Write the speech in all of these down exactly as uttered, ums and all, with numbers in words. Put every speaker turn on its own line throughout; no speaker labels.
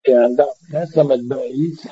and that Nesamet Beis.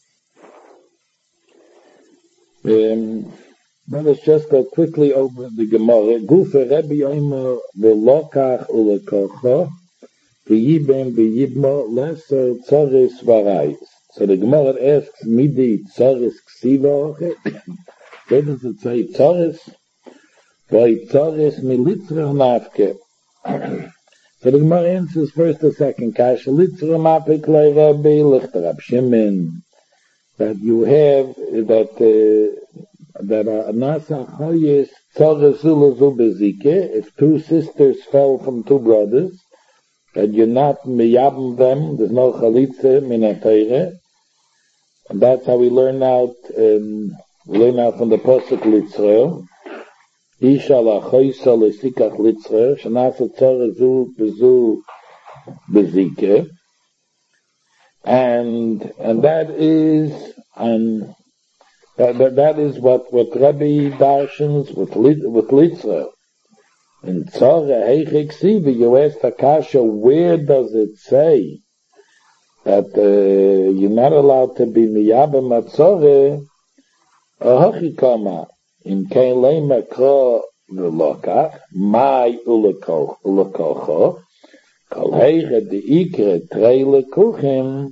Um, let us just go quickly over the Gemara. Gufa Rebbe Yomer v'lokach ulekocha v'yibem v'yibmo leser tzaris varayis. So the Gemara asks, Midi tzaris ksiva oche? Where does it say tzaris? V'y tzaris militzrach nafke. So the Gemara answers first the second kasha. Litzrach mapik lei Rebbe lichter Rab Shimon. That you have, that, uh, that a nasa choyes tzaris ulazu bezike, if two sisters fell from two brothers, and you're not miyabim them, there's no chalitza min ha-teire. And that's how we learn out, um, we learn out from the Pasuk Litzrah. Isha la-choysa le-sikach Litzrah, shenasa tzarazu bezu bezike. And, and that is, and that, that, that is what, what Rabbi darshans with, with Litzrah. In Tzara Heichik Siva, you ask Akasha, where does it say that uh, you're not allowed to be miyabem atzore? Ahachikama in kein leima kra v'lokach mai ulekocha kol heiche de ikre trei lekuchim.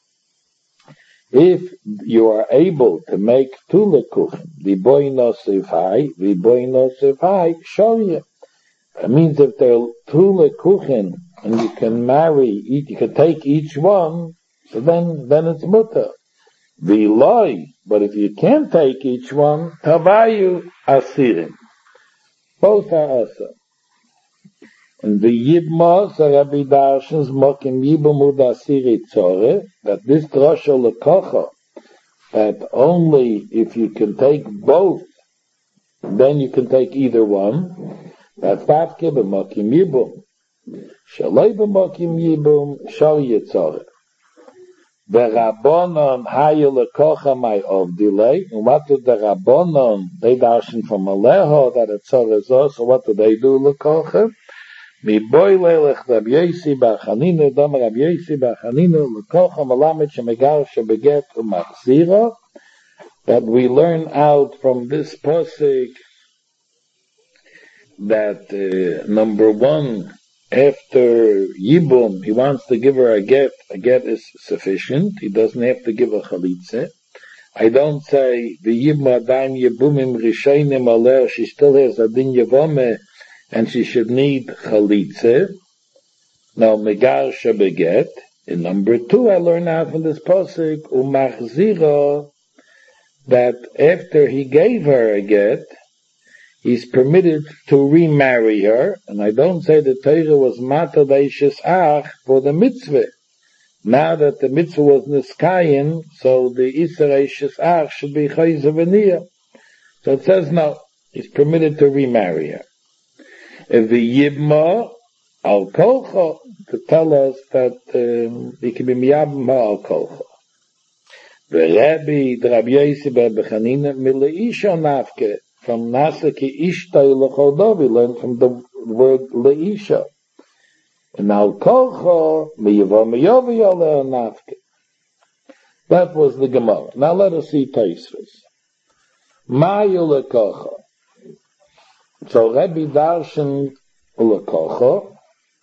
If you are able to make two lekuchim, v'boi nosef hai, v'boi nosef hai, sholye. It means if there are two lekuchin and you can marry, you can take each one, so then, then it's mutter. V'loi, but if you can't take each one, tavayu asirim. Both are asa. And the yibma, so Rabbi Darshans, mokim yibamud asiri tzore, that this drosha lekocha, that only if you can take both, then you can take either one. That fatke b'mokim yibum, shaloi b'mokim yibum, shal yitzore. The Rabbanon hayu lekocha my of delay. And what did the Rabbanon? They darshan from Aleho that it's tzore. So what do they do lekocha? Mi boy leilech Rab Yosi b'Chanina, dam Rab Yosi b'Chanina lekocha malamet shemegar shebeget u'machzira. That we learn out from this pasuk that uh, number one, after Yibum, he wants to give her a get. A get is sufficient. He doesn't have to give a chalitze. I don't say the Yibum Adaim Yibumim Rishayim Aleh. She still has a din Yavome, and she should need chalitze. Now Megar Shebeget. In number two, I learn out from this pasuk Umachzira that after he gave her a get, he's permitted to remarry her, and I don't say the Torah was matar leishes ach for the mitzvah. Now that the mitzvah was niskayin, so the isra ishes ach should be chayz v'niyah. So it says no, he's permitted to remarry her. If the yibma al kolcha, to tell us that um, he can be miyabim al kolcha. The Rebbe, the Rabbi Yosi b'Chanina, mileisha nafke. From Nasaki Ishtai L'Chodo, we learn from the word Leisha. And Al Kolcha, Miyava Miyavi Yaleh Nafke. That was the Gemara. Now let us see Taisvis. Mayu L'Kolcha. So Rebbe Darshan L'Kolcha.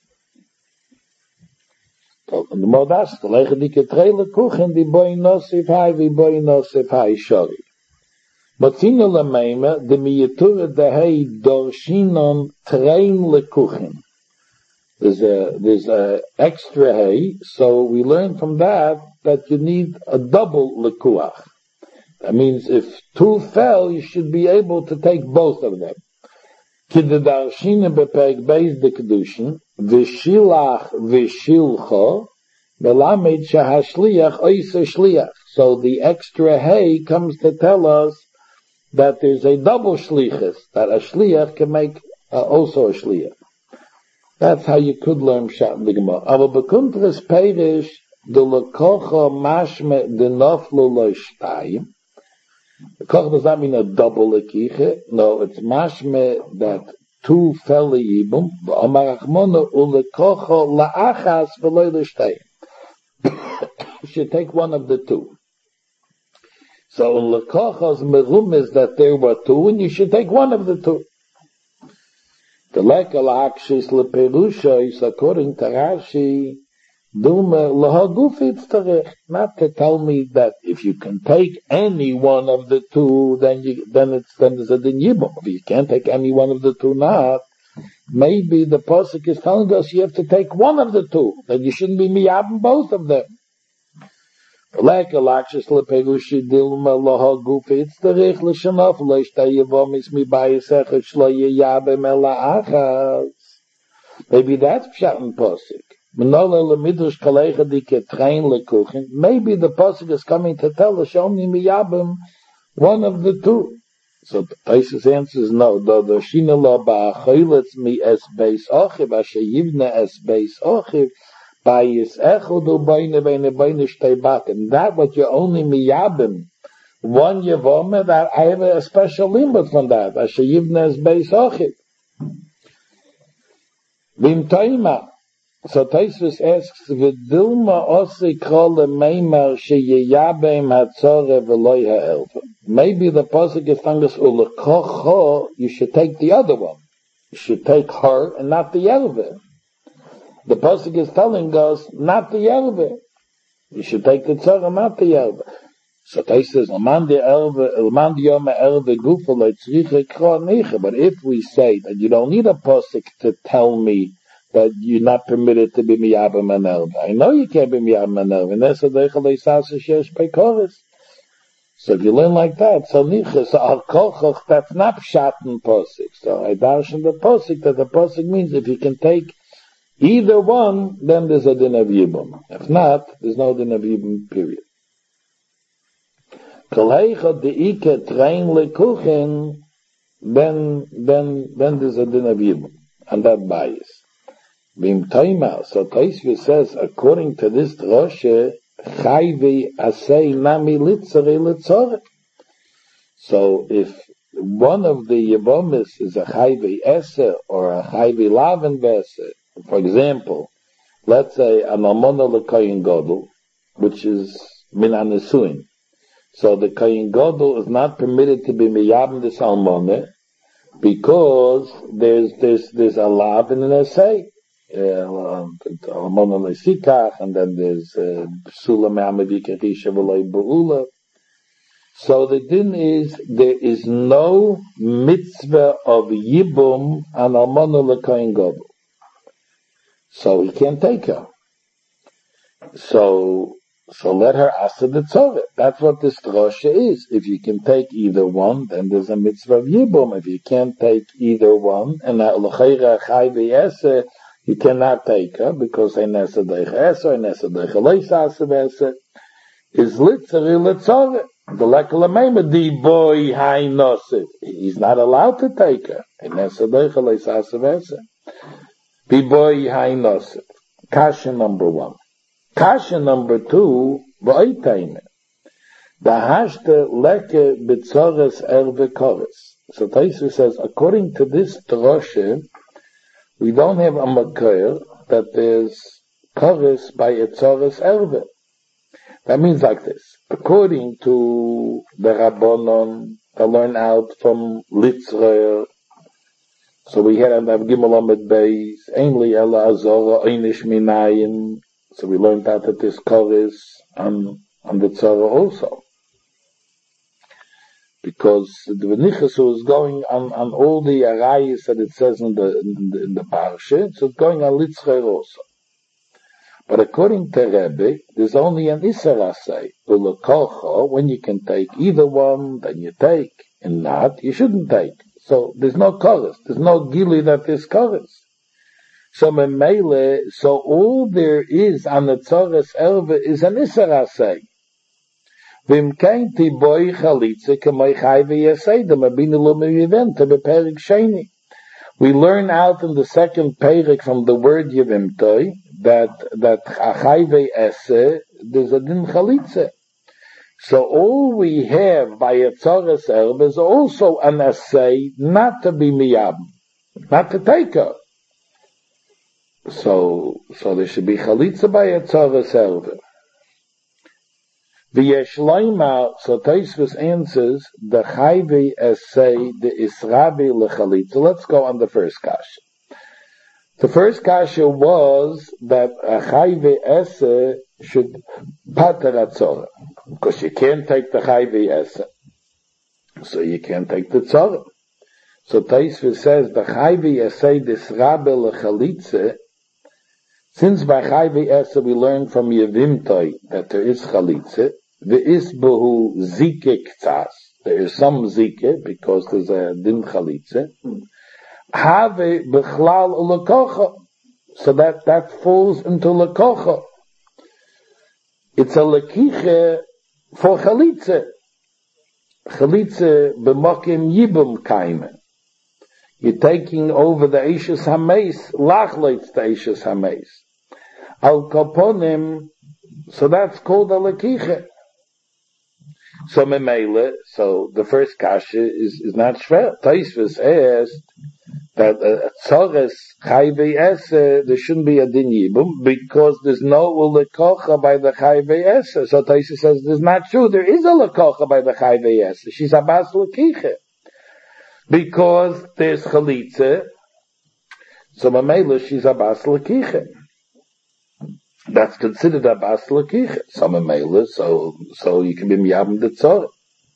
So the Modas, the Lechadike Trei L'Kuchen, the Boi Nosif Hai, the Boi Nosif Hai Shori. But Tina Lameima, the Miyatura Dehei Dorshinon Train Lekuchin. There's a, there's a extra hay, so we learn from that that you need a double lekuach. That means if two fell, you should be able to take both of them. Kida Darshina Bepeg Beis de Kedushin, Vishilach Vishilcho, Melamed Shahashliach Oisa Shliach. So the extra hay comes to tell us that there's a double shlichus, that a shliach can make uh, also a shliach. That's how you could learn Pshat in the Gemara. Aber bekuntres perish de lekocha mashme de noflu lo shtayim. The koch does not mean a double lekiche. No, it's mashme that two fell yibum. Amar achmona ulekocha laachas v'lo lo shtayim. should take one of the two. So in Lekochos Merum is that there were two, and you should take one of the two. The Lekal Akshis Leperusha is according to Rashi, Dume Lahagufit Tarech, not to tell me that if you can take any one of the two, then you, then it's, then there's a din yibum. If you can't take any one of the two, not, maybe the Pasuk is telling us you have to take one of the two, that you shouldn't be miyabim both of them. Lekal Akshis Leperusha Dilme Lahagufit Tarech L'shanof L'shtay Yevomis Mi Bayisech Shlo Yeyabem Ela Achaz. Maybe that's Pshat and Pasuk. Maybe the pasuk is coming to tell us only miyabim one of the two. So the Taisus answer is no. Though the shina lo ba'achoylets mi es beis ochiv asher yivne es beis ochiv bayis echodu bayne bayne bayne shtei bat. And that what you only miyabim one yevome, that I have a special limit from that. Asher yivne es beis ochiv. Vim toima. So Taisus asks, "V'dilma osi krole meimar sheyeyabem hatzore v'loy ha'elva." Maybe the pasuk is telling us, "Ulekocho," you should take the other one. You should take her and not the elva. The pasuk is telling us not the elva. You should take the tzara, not the elva. So Taisus says, "L'man di elva, l'man di yom elva gufa lo tzricha kro nicha." But if we say that you don't need a pasuk to tell me that you're not permitted to be miyabim and elva. I know you can't be miyabim and elva. So if you learn like that, so nichas al kochoch, that's not pshat in posik. So I dash in the posik that the posik means if you can take either one, then there's a din of yibum. If not, there's no din of yibum, period. Kolheicha deike train lekuchen, then, then, then there's a din of yibum. And that bias. Bim Taima, so Taisvi says, according to this droshe, chayvi asay nami litzare litzore. So if one of the Yevomis is a chayvi ese or a chayvi laven vese, for example, let's say an almona l'koyin godel, which is min anesuin. So the koyin godel is not permitted to be miyabim this almona because there's there's there's a lav and an ese. Uh, and then there's Psula Me'amadika Risha V'loi Ba'ula. So the din is, there is no mitzvah of Yibum on Almana L'Koyin Gadol. So he can't take her. So, so let her ask the tzorah. That's what this drosha is. If you can take either one, then there's a mitzvah of Yibum. If you can't take either one, and L'chayra Chai V'yeseh, you cannot take her because Einesa Deich Eser, Einesa Deich Eleisas Eser is literally Litzore. The Lekalameima, the boy Hai Nosif. He's not allowed to take her. Einesa Deich Eleisas Eser. The boy Hai Nosif. Kasha number one. Kasha number two, V'oitaime. The Hashta Leke B'tzores Erve Koris. So Taisu says, according to this droshe, we don't have a makir that there's koris by etzoris erve. That means like this. According to the Rabbonon, they learn out from Litzrer. So we had Av Gimel Amid Beis, Ainli Ela Azora, Einish Minayin. So we learned out that there's koris on, on the tzara also. Because the V'nichasu is going on, on all the arayis that it says in the in the, in the parsha, so it's going on Litzcher also. But according to Rebbe, there's only an Isser Asay. Ulekocho, when you can take either one, then you take, and not, you shouldn't take. So there's no chorus, there's no gili that there's chorus. So Memele, so all there is on the Tzores Erve is an Isser Asay. Vim kainti boy chalitze k'may chai v'yaseidim abinu lo meviventa b'perik sheni. We learn out in the second perik from the word yivimtoi that that chai v'yase there's a din chalitze. So all we have by a tzoras erb is also an assay not to be miyab, not to take her. So so there should be chalitze by a tzoras erb. V'yeshloima, so Tosfos answers, the chayve essay, the israbi lechalitza. Let's go on the first kasha. The first kasha was that a chayve essay should pater atzorah, because you can't take the chayve essay, so you can't take the tzorah. So Tosfos says the chayve essay, the israbi lechalitza. Since by chayve essay we learn from Yevimtoi that there is chalitza, V'isbuhu zike k'tzas. There is some zike, because there's a din chalitza. Have b'chlal u'lekocha. So that, that falls into lekocha. It's a lekiche for chalitza. Chalitza b'mokim yibum kaime. You're taking over the Eishes HaMeis, lachleitz the Eishes HaMeis. Al kaponim, so that's called a lekiche. So memele, so the first kasha is, is not shver. Tosfos asked that a tzores chayve esse, there shouldn't be a din yibum, because there's no lekocha by the chayve esse. So Tosfos says, there's not true, there is a lekocha by the chayve esse. She's a bas lekiche. Because there's chalitza, so memele, she's a bas lekiche. That's considered a bas lekiche. Some memele, so so you can be miyabim the tzorah.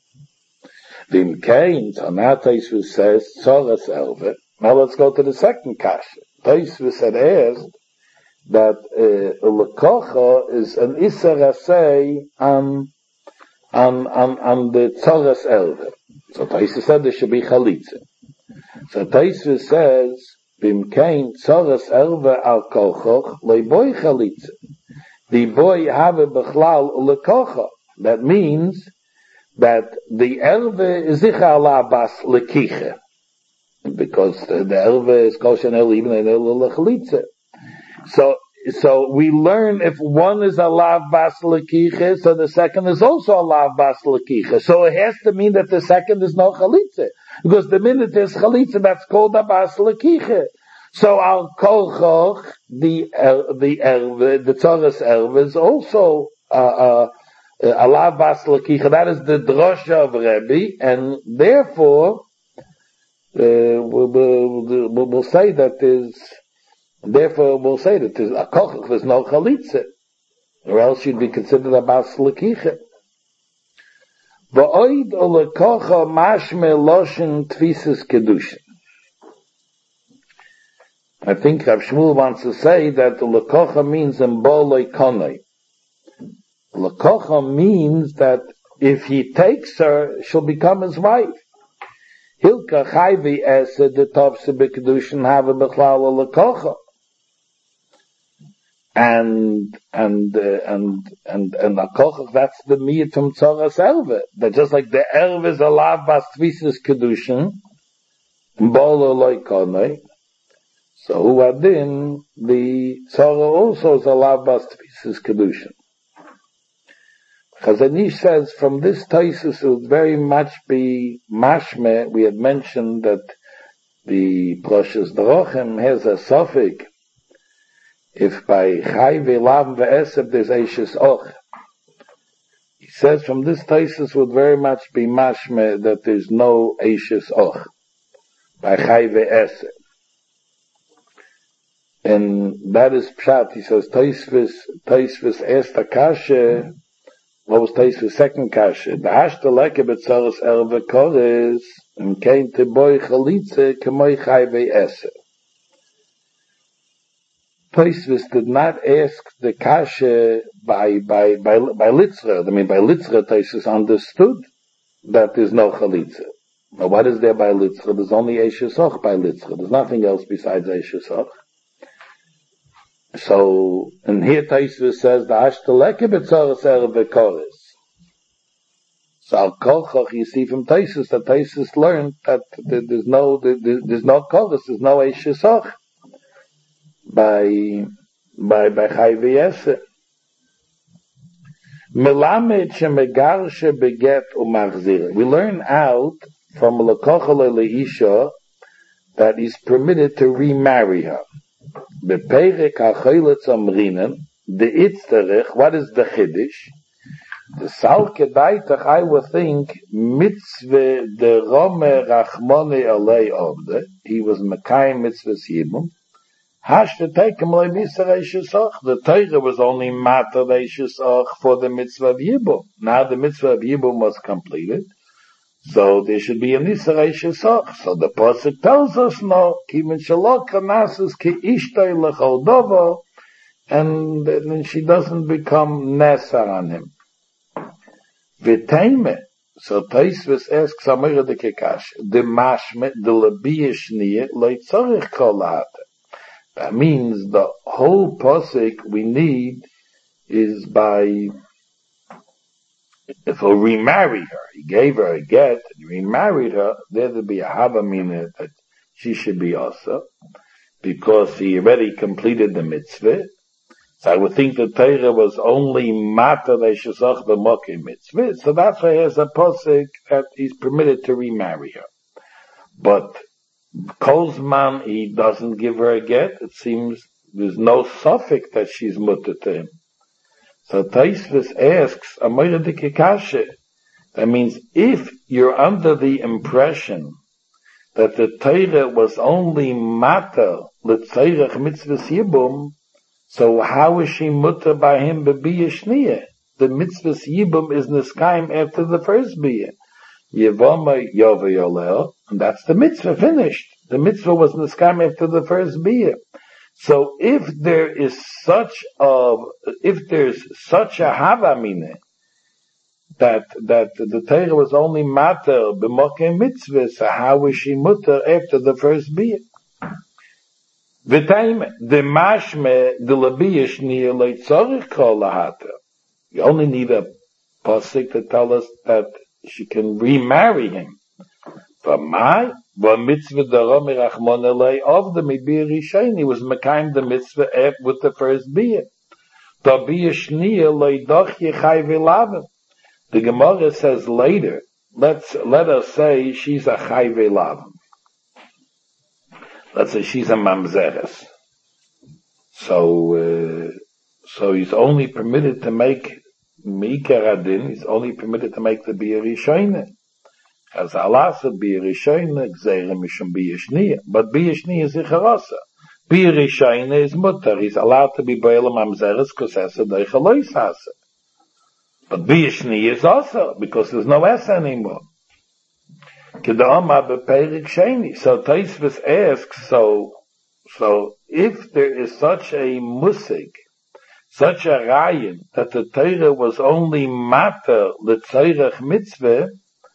Vim kain, so now Tosfos says tzoras elve. Now let's go to the second kasha. Tosfos had asked that uh, lekocha is an iser asay on on on on the tzoras elve. So Tosfos said there should be chalitza. So Tosfos says, Bim kain tzoras elve al kochoch leiboy chalitza. The boy have a bechlal lekocha. That means that the elve is zicha ala bas lekiche, because the, the elve is kosher el even in lechalitza. So so we learn if one is a lav bas lekiche, so the second is also a lav bas lekiche. So it has to mean that the second is no chalitza, because the minute there's chalitza, that's called a bas lekiche. So al kolchoch, the uh, the erve, the tzoras erve is also uh, uh, a lav bas lekicha. That is the drosha of Rebbe, and therefore uh, we'll, we'll, we'll say that is. Therefore, we'll say that there's a kolchoch. There's no chalitza, or else you'd be considered a bas lekicha. V'oid ulekocha mashme loshen tfisus kedushin. I think Rav Shmuel wants to say that the lekocha means emboloi konoi. Lekocha means that if he takes her, she'll become his wife. Hilka chayvi esed the topse bekedushin have a bechlal lekocha. And and uh, and and and a kochach, that's the miyat from tzoras elve. That just like the elve is a lav bas tvisus kedushin, bolo loy konoi. So who adin the tzara also is a lav bas tvisus kedushin. Chazon Ish says from this Tosfos it would very much be mashme. We had mentioned that the Proshas Dorochem has a suffix. If by Chai ve'Lav ve'Eseb there's Eishes Och. He says from this Tosfos would very much be mashme that there's no Eishes Och by Chai ve'Eseb. And that is Pshat. He says Tosfos, Tosfos asked Akasha, what was Tosfos' second Kasha? The Hashta leke b'tzoros erve kores, and came to boy chalitze k'moy Chai ve'Eseb. Tosfos did not ask the kasha by by by by litzra. I mean, by litzra, Tosfos understood that there's no chalitza. Now, what is there by litzra? There's only eishes och by litzra. There's nothing else besides eishes och. So, and here Tosfos says the ashtaleke b'tzoros erve kores. So al kolchoch, you see from Tosfos that Tosfos learned that there's no there's no kores, there's no eishes och. by by by Chai ve'Esed. Melamed shemegarshe beget umachzir. We learn out from lekocha leisha that he's permitted to remarry her. Beperek hachoylet zamrinen the itzterich. What is the chiddush? The Salke Daitach, I would think, mitzvah de Rome Rachmone Alei Obde, he was Mekayim mitzvah Yibum, has to take him like Mister Eishesach. The Torah was only Matar Eishesach for the mitzvah of Yibum. Now the mitzvah of Yibum was completed, so there should be a Mister Eishesach. So the Pasuk tells us no, Kimin Shalok Kanasus Ki Ishtay Lechol Dovo, and then she doesn't become Nesar on him. V'teime, so Taisvis asks Amira de Kekash, the mashme, the labiyashniya, leitzorich kol lahata. That means the whole posik we need is by, if he remarried her, he gave her a get, and he remarried her, there would be a havamina that she should be also, because he already completed the mitzvah. So I would think the Torah was only Matar Eishesach b'Mokim mitzvah, so that's why he has a posik that he's permitted to remarry her. But Kolzman, he doesn't give her a get. It seems there's no suffix that she's mutter to him. So Taisvis asks, Amora de Kekashe, that means if you're under the impression that the Torah was only Matar l'Tzeirach mitzvah Yibum, so how is she mutter by him b'biyah shniyah? The mitzvah Yibum is niskayim after the first biyah. Yevama Yova Yolel, and that's the mitzvah finished. The mitzvah was niskayim after the first biyah. So if there is such a, if there's such a havamine, that, that the Torah was only matter b'mokeh mitzvah, so how is she mutter after the first biyah? V'taim, the mashme, the labiyish niya leitzorich kol lahata. You only need a pasuk to tell us that she can remarry him. V'mai, v'mitzvah dara mirachmon elei of the mibir rishain. He was mekayim the mitzvah with the first biyah. Tabiyish niya leidoch yechai v'lavim. The Gemara says later, let's, let us say she's a chai v'lavim. Let's say she's a mamzeres. So, uh, so he's only permitted to make Mikaradin, he's only permitted to make the Biyah Rishayne. As Allah said, Biyah Rishayne, Gzeire Mishum Biyah Shniya. But Biyah Shniya is Icharasa. Biyah Rishayne is Mutter. He's allowed to be Boel Mamzeres, because Esa Deicha Lois Hasa. But Biyah Shniya is also, because there's no Esa anymore. So Taisvis asks, so, so if there is such a musig, such a rayin, that the Torah was only matter l'tzeirach mitzvah,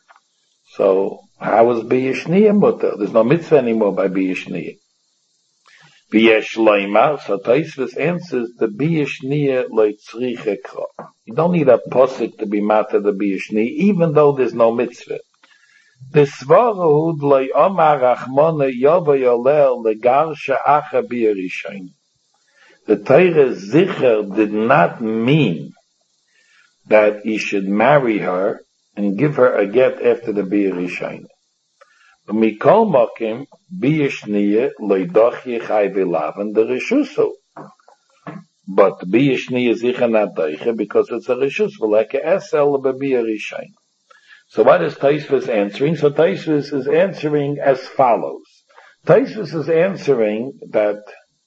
so how is biyah shniyah mutter? There's no mitzvah anymore by biyah shniyah. Biyah shleima, so Taisvis answers, the biyah shniyah leitzrich ekra. You don't need a posik to be matter the biyah shniyah, even though there's no mitzvah. The svarahud lei omar rachmone yova yolel legarsha acha biyarishain. The Torah Zicher did not mean that he should marry her and give her a get after the biyarishain. Mikol mokim biyashniya leidoch yechai v'lavan the reshuso. But biyashniya Zicher not deiche because it's a reshus like a esel bebiyarishain. So what is Taisvis answering? So Taisvis is answering as follows. Taisvis is answering that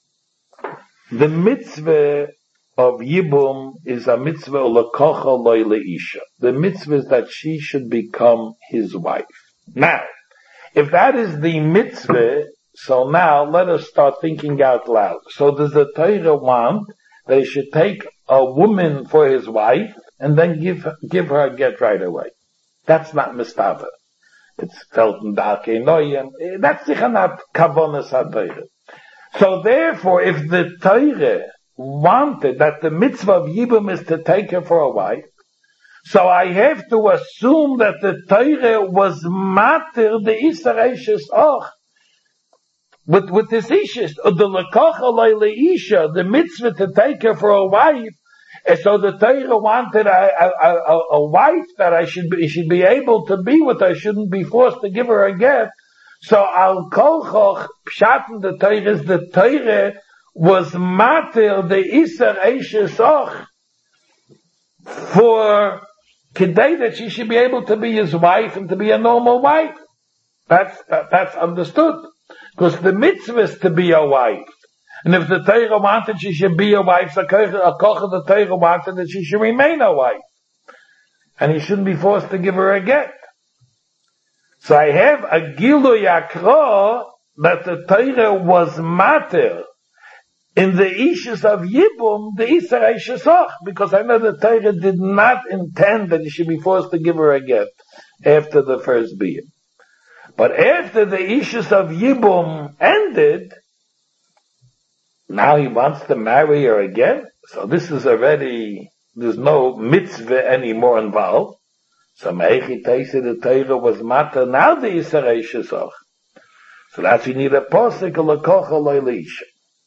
the mitzvah of Yibum is a mitzvah lekocha loy leisha. The mitzvah is that she should become his wife. Now, if that is the mitzvah, so now let us start thinking out loud. So does the Torah want that he should take a woman for his wife and then give, give her a get right away? That's not mistava. It's felt in darkei noyim. That's sicher not kavonas ha-Torah. So therefore, if the Torah wanted that the mitzvah of Yibum is to take her for a wife, so I have to assume that the Torah was matir the Isar Eishes Och. With, with this Ishes, the Lekoch Alei Leisha, the mitzvah to take her for a wife. And so the Torah wanted a, a, a, a wife that I should be, should be able to be with. I shouldn't be forced to give her a get. So al kolchoch pshat in the Torah is the Torah was matir the Isar Eishes Och for Today that she should be able to be his wife and to be a normal wife. That's, that, that's understood. Because the mitzvah is to be a wife. And if the Torah wanted she should be a wife, so a koch of the Torah wanted that she should remain a wife. And he shouldn't be forced to give her a get. So I have a Gilui Akra that the Torah was matter in the issues of Yibum, the Isra Shesach, because I know the Torah did not intend that he should be forced to give her a get after the first Biyum. But after the issues of Yibum ended, now he wants to marry her again. So this is already, there's no mitzvah anymore involved. So Meichi Teise, the Torah was matter, now the Isra Shesach. So that's you need a posik, a lekocha loilisha.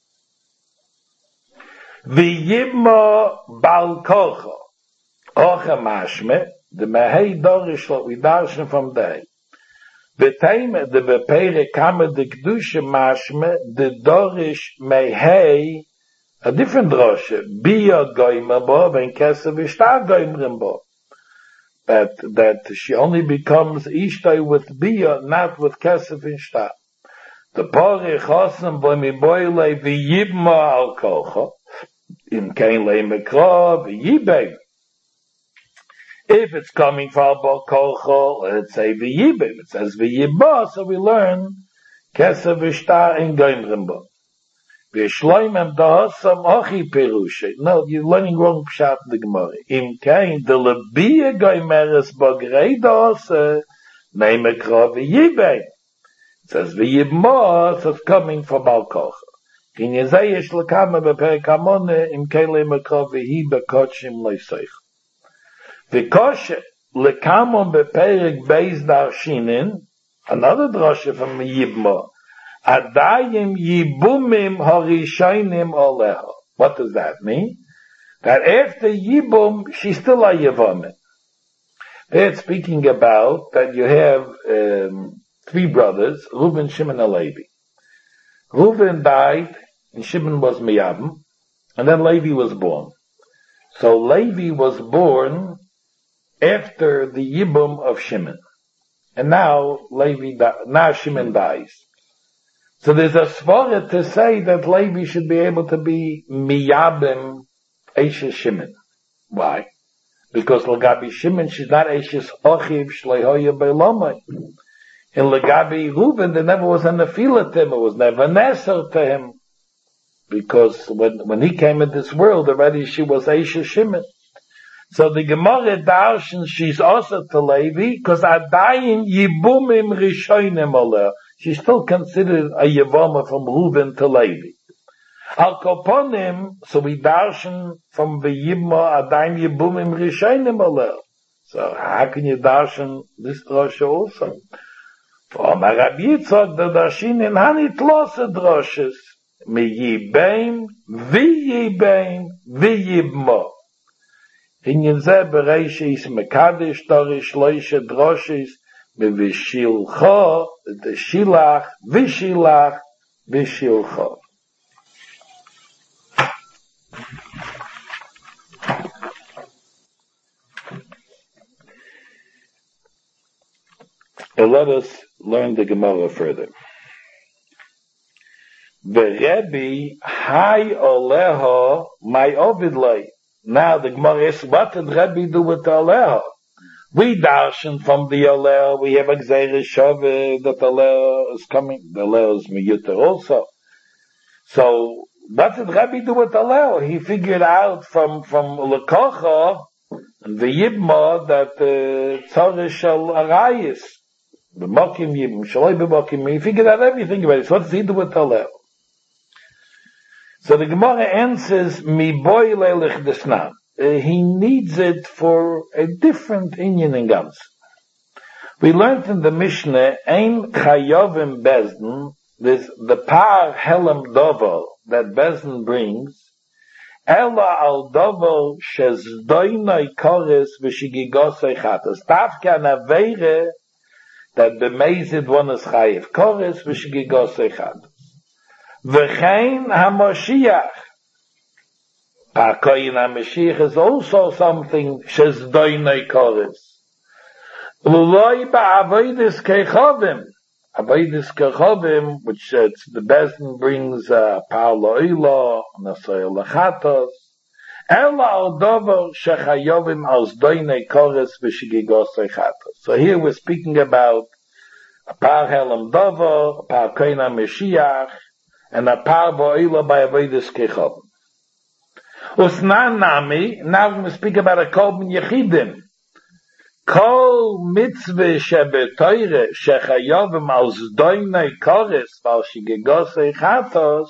V'yibma bal kocha. Ocha mashme, the mehei dorish lo we darshan from day. V'teime the bepere kamer de kedusha mashme, the dorish mehei, a different droshe, biyod goyma bo, ven kesev ishtar goymrim bo. That, that she only becomes ishtai with biyod, not with kesev ishtar. The pori chosem bo mi boile v'yibma al kocha. In kein le mekra v'yibem. If it's coming from Bal Kochel, let's say v'yibem. It says v'yibba, so we learn Kesev v'shtar in Goimrimba. V'yishloimem da'asam achi perushe. No, you're learning wrong pshat in the Gemara. In kein de lebiya goimeres b'grei da'asa ne mekra v'yibem. It says v'yibma, so it's coming from Bal Kochel. In Yezayish lekama beperekamone im kele mekov vehi bekochim leiseich. V'koshe lekamon beperek beis darshinin, another droshe from Yibma, adayim yibumim harishainim oleha. What does that mean? That after Yibum, she's still a Yevameh. They're speaking about that you have um, three brothers, Reuben, Shimon, and Levi. Reuben died, and Shimon was Miyabim, and then Levi was born. So Levi was born after the Yibum of Shimon. And now Levi, now Shimon dies. So there's a svara to say that Levi should be able to be Miyabim Eishes Shimon. Why? Because Lagabi Shimon, she's not Eishes Ochiv Shleihoya Beilomai. In Lagabi Reuben, there never was a nefila to him, it was never neser to him. Because when, when he came in this world, already she was Eisha Shimon. So the Gemara darshan, she's also to Levi, because Adayim Yibumim Rishonim Oleh. She's still considered a Yevama from Reuben to Levi. Al Koponim, so we darshan from the Yibma, Adayim Yibumim Rishonim Oleh. So how can you darshan this drosha also? For Rabbi Yitzchak, the darshin in Hanit Losa droshes. Mi yibem, vi yibem, vi yibmo. In Yenzeh bereish is mekadish torish loishe droshes, mi vishilcho, the shilach, vishilach, vishilcho. And let us learn the Gemara further. The Rebbe, Hai Oleho, my Ovidloi. Now the Gemara asks, what did Rebbe do with the Oleho? We darshan from the Oleho, we have a Gzeir Shove, that the Oleho is coming, the Oleho is Miyuter also. So, what did Rebbe do with the Oleho? He figured out from, from Lekocha, and the Yibma, that the Tzorah Shal Arayis, the Mokim Yibm, Shaloi B'Mokim, he figured out everything about it. So what does he do with the Oleho? So the Gemara answers, Mi boy lelich desnam. He needs it for a different inyan in Gams. We learned in the Mishnah, Ein chayovim bezdin, this, the par helam dovel that bezdin brings, Ela al dovel shezdoinoi kores v'shigigosoi chatos. Tafka an aveire that bemezid one is chayiv kores v'shigigosoi chatos. V'chein ha-Moshiach. Parkoyin HaMashiach is also something Shezdoinei Koris. L'loi ba'avoidis kechovim. Avoidis kechovim, which uh, the Bezdin brings uh, Par Lo'ila, Nasoy Lechatos. Ela al dover shechayovim al zdoinei koris v'shigigosei chatos. So here we're speaking about a par helam dover, a par koyin HaMashiach, and a par bo'ila by avoidis kechovim. Usnan nami, now we're going to speak about a korban yechidim. Kol mitzvah shebetoire shechayovim al zdoinei koris v'shigigosei chatos.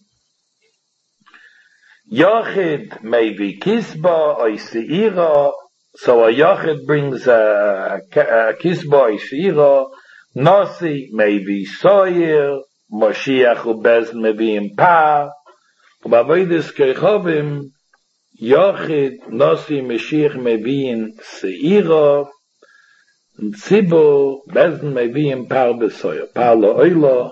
Yochid maybe kisba or seira, so a yochid brings a, a, a kisba or seira. Nasi maybe soyer, Moshiach ubez maybe in pa. Bavoidis kechovim, yochid nasi Mashiach maybe in seira, and tzibur bezn maybe in par besoyer, par lo'oila.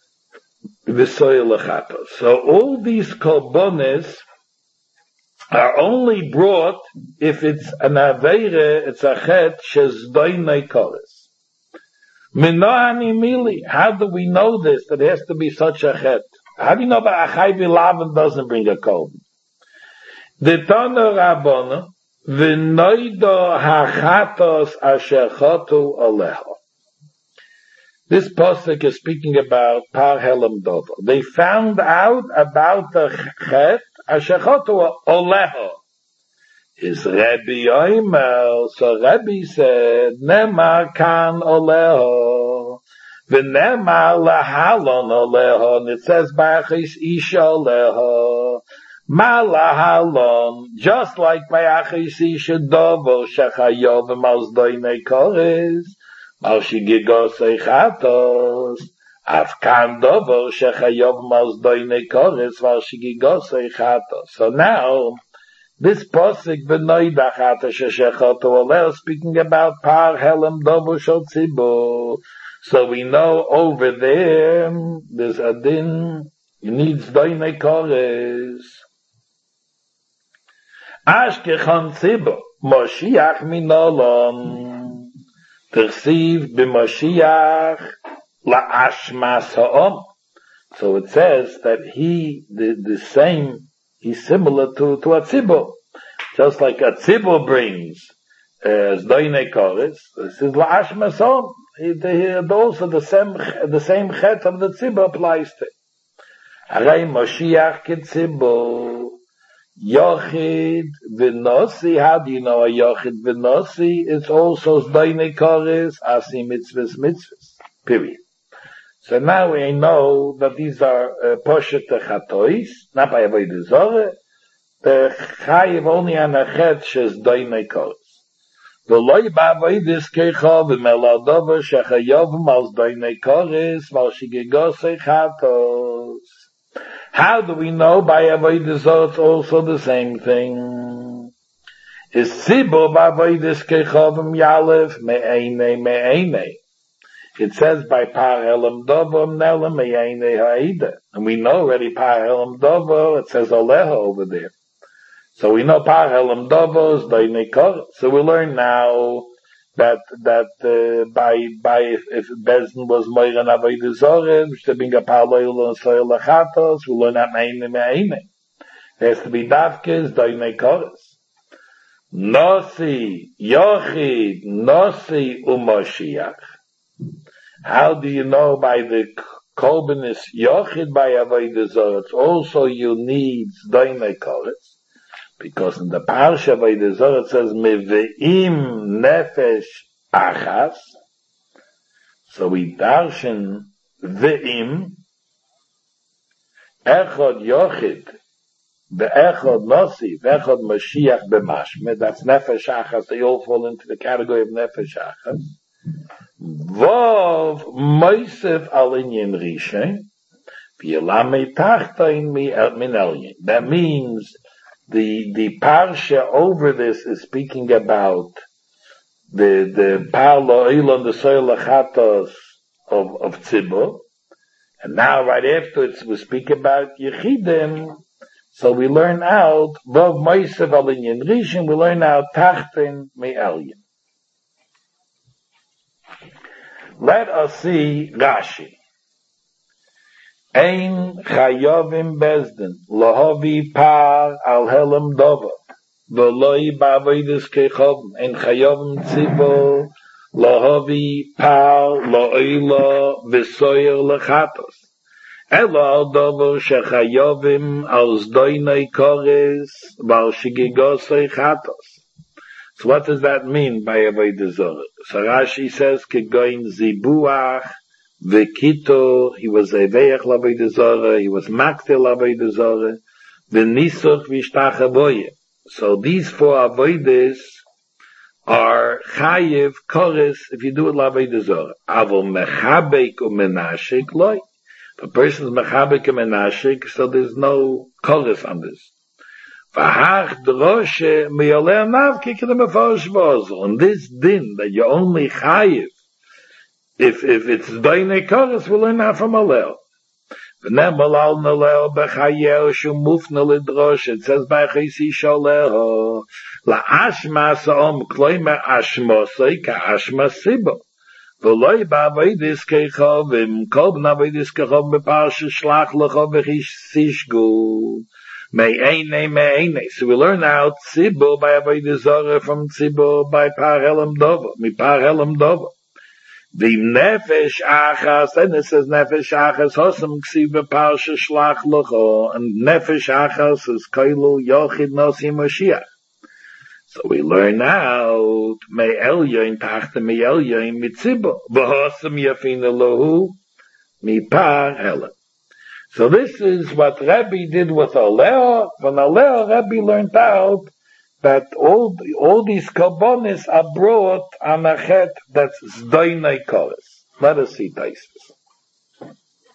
So all these korbanos are only brought if it's an aveire, it's a chet shezdoinei koris. Minoani mili. How do we know this? That it has to be such a chet. How do you know that Achai V'Lavan doesn't bring a korban? The Tana Rabbana v'noido hachatos asher chotu aleha. This pasuk is speaking about Par Helam Dover. They found out about the chet ashechotu oleho. Is Rabbi Yomer, so Rabbi said, Nemar kan oleho, v'nemar lahalon oleho, and it says Ba'achis isha oleho, ma lahalon, just like Ba'achis isha dover shechayovim al zdoinei koris, Al shigigosei chatos, afkan dover shechayov malzdoinei koris val shigigosei chatos. So now, this posik v'noida chatos shechechoto oleh, speaking about par helam dover shel tzibur. So we know over there, there's a din, you need zdoinei koris. Ashkechon tzibur, Moshiach minolon. Perceive b'Mashiach la'ashmas ha'om. So it says that he, the, the same, he's similar to, to a tzibur. Just like a tzibur brings, as doinei koris, this is la'ashmas ha'om. He, also the same, the same chet of the tzibur applies to it. Haray Mashiach k'tzibur. Yochid v'nosi, how do you know a Yochid v'nosi? It's also Zdoinei Koris, Asi mitzvahs mitzvahs. Period. So now we know that these are uh, Poshet Chatois, not by Avodah Zorah. The Chayiv only on a Chet shes Zdoinei Koris. V'loi ba'avoidis keichov v'meladova shechayov mal Zdoinei Koris val shigigosei chatos. How do we know by Avodah Zorah it's also the same thing? Is Tzibur b'avoidis kechovim yalef me'einei me'einei. It says by Par Helam Dover Nela me'einei ha'ida. And we know already Par Helam Dover, it says Aleha over there. So we know Par Helam Dover is Doinei Koris. So we learn now that that uh, by by if, if Bezdin was Moiran Avodah Zorah, which to bring a Par Lo'ila and Soil Lachatos, we learn that me'einei me'einei. It has to be Davkes Doinei Koris. Nosi, Yochid, Nosi, Umoshiach. How do you know by the Korban is Yochid by Avodah Zorah? It's also you need Doinei Koris. Because in the Parsha Avodah Zorah it says, Meve'im Nefesh Achas. So we darshan Ve'im, Echod Yochid, Ve'echod Nosi, Ve'echod Mashiach B'mashme. That's Nefesh Achas. They all fall into the category of Nefesh Achas. Vov Moisef Alinyin Rishon, V'yelamei Tachtain Mi Min Elyin. That means the the parsha over this is speaking about the the Par Lo'ila and the Soil Lachatos of of Tzibur, and now right after it we speak about Yechidim. So we learn out, Vav Moisev Alinyan Rishon, we learn out Tachten Me'elyin. Let us see Rashi. Ein Chayovim Bezdin, Lahavi Par Al Helem Dova, V'loi Ba'avoidus Kechovim, Ein Chayovim Tzibo, Lahavi Par La'oila V'soyer Lechatos. Elo al Dovo Shechayovim Al Zdoinei Kores, Val Shigigosei Chatos. So what does that mean by Avodah Zorah? So Rashi says, Kegoin Zibuach, V'kito, he was Aveach L'Avodah Zorah, he was Maktel L'Avodah Zorah, V'nisuch V'ishtach Avoye. So these four Avodas are Chayev, Kores, if you do it L'Avodah Zorah. Avol Mechabek U'menashik Loi. If a person is Mechabek U'menashik, so there's no Kores on this. V'hach droshe miyoleh nav kikene mefosh v'ozo. On this din, that you only chayiv, if, if it's doine koros, we'll learn out from a leo. V'nemal al naleo b'chayel shumufne lidrosh, it says by chisi sholeho, la'ashma sa'om kloime ashmosoi ka'ashma sibo. V'loi ba'avoidis kechovim, kol b'navoidis kechovim b'parsha shlach lecho v'chishishgu. Me'ene, me'ene. So we learn out Tzibur by Avodah Zorah from Tzibur by Par Helam Dova, mi Par Helam Dova. The Nefesh Achas, then it says Nefesh Achas, Hosam Ksiva Parsha Shlach Locho, and Nefesh Achas is Kailu Yochid Nosi Moshiach. So we learn out Me'elyoin Tachta Me'elyoin Mitzibur, V'hosam Yafina Lohu, mi Par Helam. So this is what Rabbi did with Aleo. From Aleo, Rabbi learned out that all all these korbanos are brought on a chet that's Zdoinei Koros. Let us see Taisus.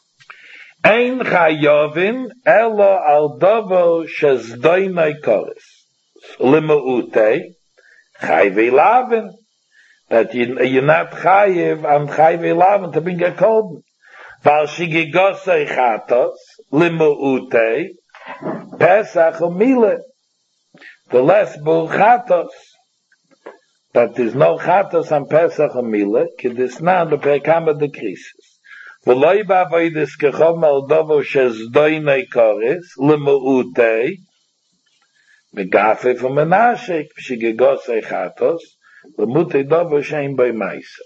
Ein Chayovin elo al dovo shezdoinei Koros. Limu'utei Chayvei Lavin. That you, you're not Chayiv on Chayvei Lavin to bring a korban. Val shigigosei chatos, limu'utei, Pesach umile. The less bur chatos. But there's no chatos on Pesach umile, kidisnan b'perkama de krisis. V'loi ba'avoidis kechom al dovo shezdoinei koris, limu'utei, megafe v'menashek, shigigosei chatos, limutei dovo shein bei maisa.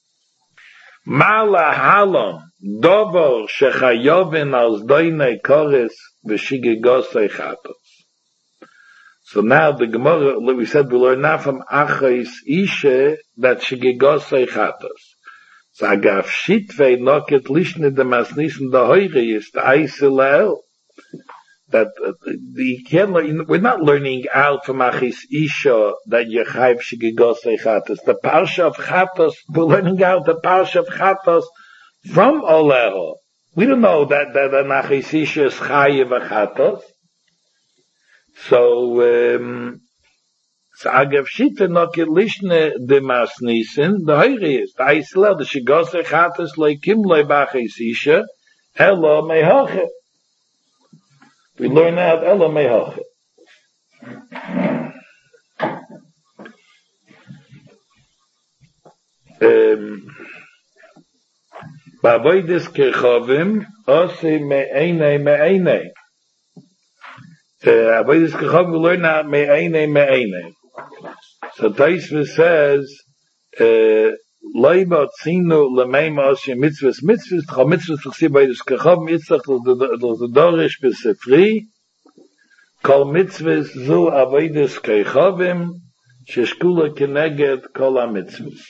Mala halom, dovo shechayovin al zdoinei kores v'shigigosei chatos. So now the Gemara, we said we learn now from Achais Ishe that shigigosei chatos. So agav shitvei noket lishne de masnisen de heure is the Eiselel. That uh, the can we're not learning out from Achis Isha that Yechayiv shigigosei chatos. The parsha of chatos, we're learning out the parsha of chatos from Oleho. We don't know that that an Achis Isha is chayiv chatos. So um, so agav shita noket lishne de masnisen the heure is the Eiselel the shigigosei chatos leikim loy b'Achis Isha elo mehoche. We learn out Ela Mehache. Ba'avoidis kechovim, osi me'enei me'enei. Ba'avoidis kechovim, we learn out me'enei me'enei. So Taisva says, Leiba tzinu lemeima oshe mitzvahs mitzvahs, tcha mitzvahs tchsi ba'avoidis kechovim, yitzach the dorish b'sefri, kol mitzvahs zu avoidis kechovim, sheshkula keneged kol ha-mitzvahs.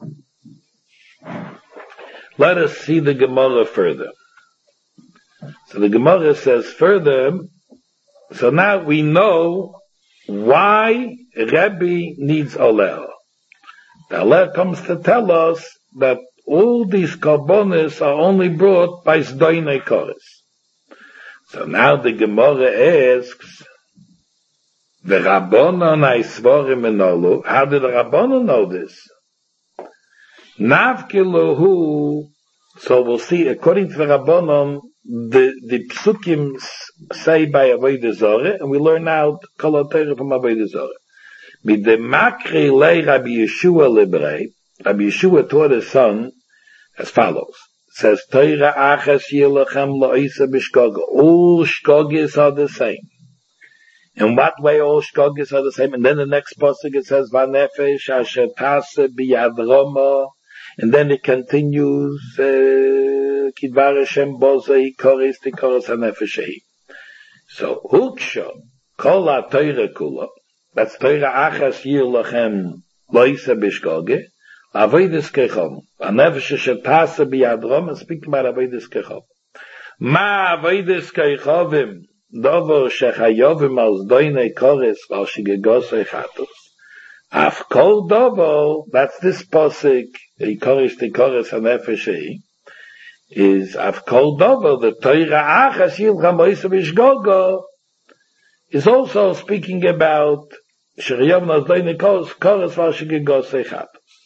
Let us see the Gemara further. So the Gemara says further, so now we know why Rebbe needs Oleh. The Oleh comes to tell us that all these korbanos are only brought by Zdoinei Koros. So now the Gemara asks, the Rabbanon Aisvorim Enolu, how did the Rabbanon know this? Navkiluhu, so we'll see, according to the Rabbanon, the, the psukim say by Avodah Zorah, and we learn out Kol HaTorah from Avodah Zorah. With the Makri Le Rabbi Yeshua Librei, Rabbi Yeshua taught his son as follows. It says, Torah achas yilachem lo'isa b'shkoga. All shkogis are the same. In what way all shkogis are the same? And then the next pasuk it says, Vanefesh asher tase biyad Roma. And then it continues, Kidvar Hashem bozei koris tikoros hanefesh. So, Huksha, Kol HaTorah kula, that's Torah achas yilachem lo'isa b'shkoga, Avodas kechom. Hanefesh asher tase biyad Roma, speaking about Avodas kechom. Ma Avodas kechovim, Dover shechayovim als doinei kores val shigegosei chatos. Af kol dover, that's this posik, ikorish tikoros hanefesh, is af kol dover, the Torah achas yilchem lo'isa b'shkoga, is also speaking about shechayovim als doinei kores kores val shigegosei chatos.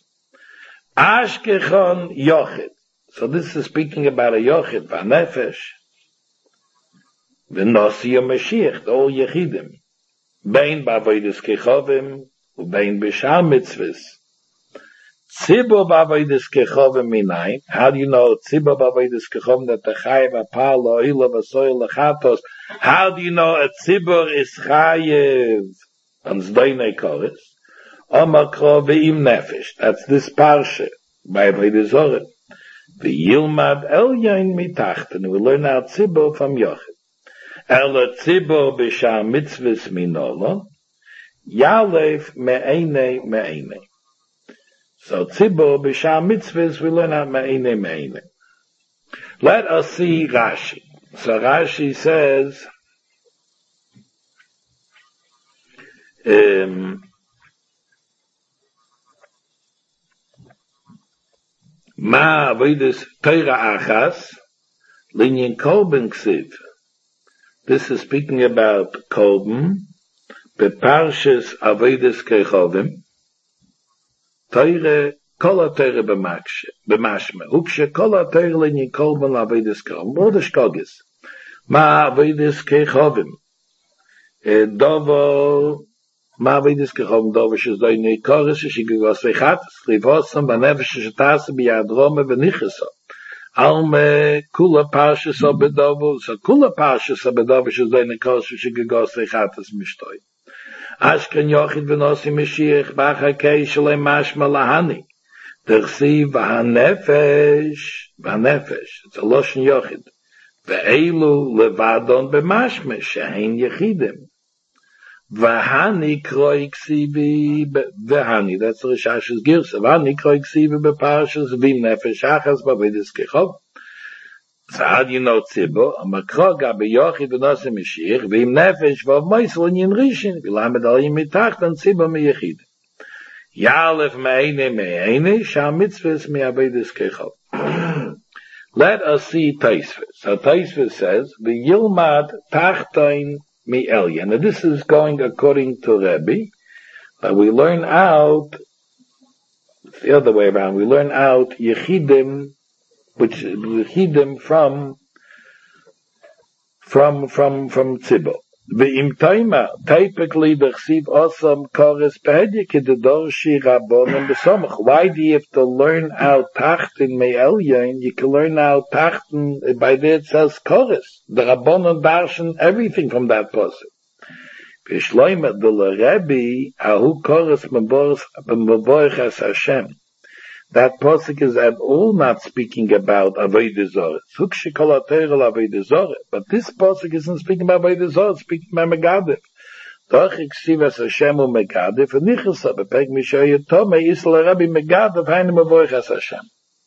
Ashkechon yochid. So this is speaking about a yochid, vanefesh. V'nosi Mashiach, all yechidim. Bein b'avodas kechovim, u'bein b'shar mitzvahs. Tzibur b'avodas kechovim minayin. How do you know tzibur b'avodas kechovim that the chayev apal lo'ila v'soil lechatos? How do you know a tzibur is chayev on zdeinei kores? Omakro v'im nefesh. That's this parsha by Avodah Zorah. V'yilmad el yain mitachten. We learn out tzibur from yochid. Ela tzibur b'shar mitzvahs minolo, yalev me'enei me'enei. So tzibur b'shar mitzvahs, we learn out me'enei me'enei. Let us see Rashi. So Rashi says, um, Ma avodas Torah achas, linyan kolben ksiv. This is speaking about Kolben, Beparshas Avodas Kechovim, Torah, Kol HaTorah b'mashma, Ukshe Kol HaTorah linyan Kolben Avodas Kechovim, all the shkogis. Ma Avodas Kechovim, Dovo, Ma Avodas Kechovim, Dovo shezdoinei kores, shigegos v'chatas, livosam, v'nefesh shetasa b'yad Roma v'nichasam. Alme kula parshas abedovu, so kula parshas abedovu shezdoinei kores, shigegos v'chatas mishtoy. Ashken yochid v'nosi Mashiach, b'achakei shalei mashma lahani. Tersiv v'hanefesh, v'hanefesh, it's a loshen yochid. Ve'elu levadon b'mashma, she'en yechidim. V'hani kroi ksivi v'hani, that's the Rishash's girsa. V'hani kroi ksivi b'parshas v'im nefesh achas b'avodas kechov. So how do you know tzibur? Amakro gabi yochid v'nosi Mashiach v'im nefesh v'ov moisel in yin rishin v'lamed al yin mitachtan tzibur meyechid. Yalef me'ene me'ene shal mitzvahs me'avodas kechov. Let us see Taisvis. So Taisvis says, v'yilmad tachtain mi elya. Now this is going according to Rebbe, but we learn out, it's the other way around, we learn out Yechidim, which Yechidim from, from, from, from Tzibur. V'im taima, typically the chsiv osam kores behedike the dorshi rabbonim b'somach. Why do you have to learn out tachten me'elyain? You can learn out tachten, by there it says kores. The rabbonim darshan everything from that person. V'shloima de l'Rebbe, ahu kores m'borich as Hashem. That pasuk is at all not speaking about Avodah Zorah. Hukshe Kol HaTorah Avodah Zorah. But this pasuk isn't speaking about Avodah Zorah, it's speaking about Megadif. Doch iksiv as Hashem u Megadif, and nichasa bepeg mishoy yotome, isla Rabbi Megadif, hainu mevorich as Hashem.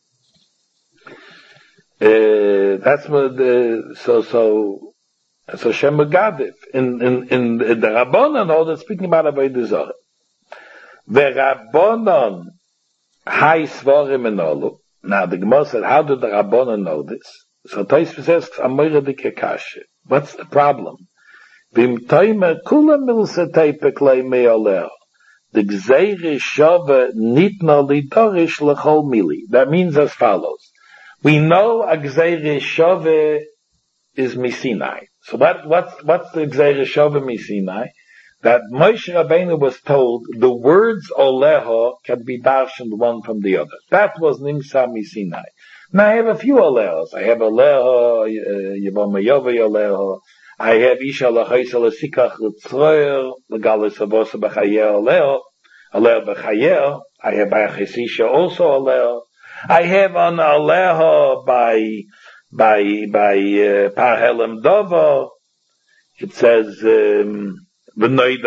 Uh, that's what, uh, so, so, as Hashem Megadif. In, in, in, in the Rabbanon, all that's speaking about Avodah Zorah. The Rabbanon, Hai Svarim and Olu. Now the Gemara said, how did the Rabbanan know this? So Tosfos says, Amoira dikakashe. What's the problem? Vim toimer kula milsetei peklei meoleo. The gzeire shove nitna lidorish lechol mili. That means as follows. We know a gzeire shove is Misinai. So what, what's, what's the Gzeira Shova Misinai? That Moshe Rabbeinu was told the words Oleho can be darshaned one from the other. That was Nimsa Misinai. Now I have a few Olehos. I have Oleho, Yibam Yove Oleho. I have Isha Lachaisa Lesikach L'Tzroyer, L'Galis Avosa B'Chayeh Oleho, Oleho B'Chayeh. I have by Chesisha also Oleho. I have an Oleho by, by, by, uh, Parhelem Dovo. It says, um, and Moshe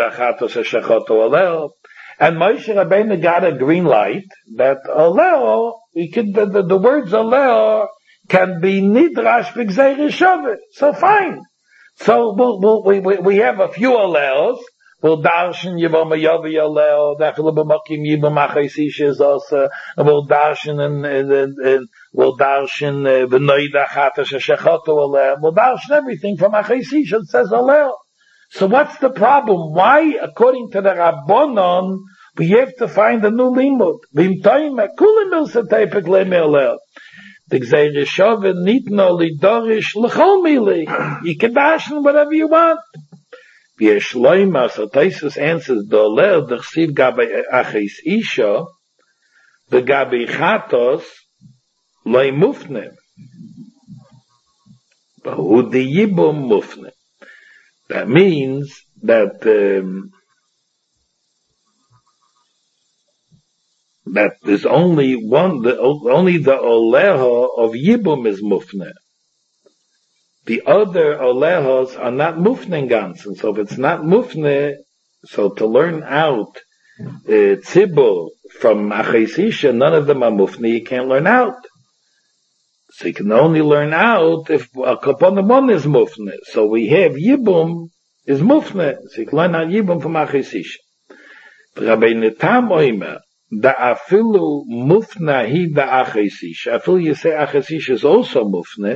Rabbeinu got a green light that Oleo, we could, the, the, the words Oleo can be Nidrash B'Gzeira Shova. So fine. So we'll, we'll, we, we, we have a few Oleos. We'll darshan Yivam Yavi Oleo, Dachel B'Makim Yibam Achaysish is also, and we'll darshan and, and, and, and we'll darshan V'noida Chata Sheshechoto Oleo. We'll darshan everything from Achaysish. It says Oleo. So what's the problem? Why, according to the Rabbonon, we have to find a new limud? The Gzeira Shova nitno lidorish l'chol mili. You can darshan whatever you want. V'yeshloima, so Taisus answers, Doler d'chsiv gabe achis isha, v'gabe chatos loy mufne. V'hu di yibum mufne. That means that um, that there's only one, the, only the Oleho of Yibum is Mufne. The other Olehos are not Mufne Gansen. So if it's not Mufne, so to learn out uh, Tzibur from Achesisha, none of them are Mufne, you can't learn out. So you can only learn out if a Kaponim one is Mufne. So we have Yibum is Mufne. So you can learn out Yibum from Achesisha. Rabbeinu Tam Oimer, da afilu Mufna hi da Achesisha. Afilu you say Achesisha is also Mufne.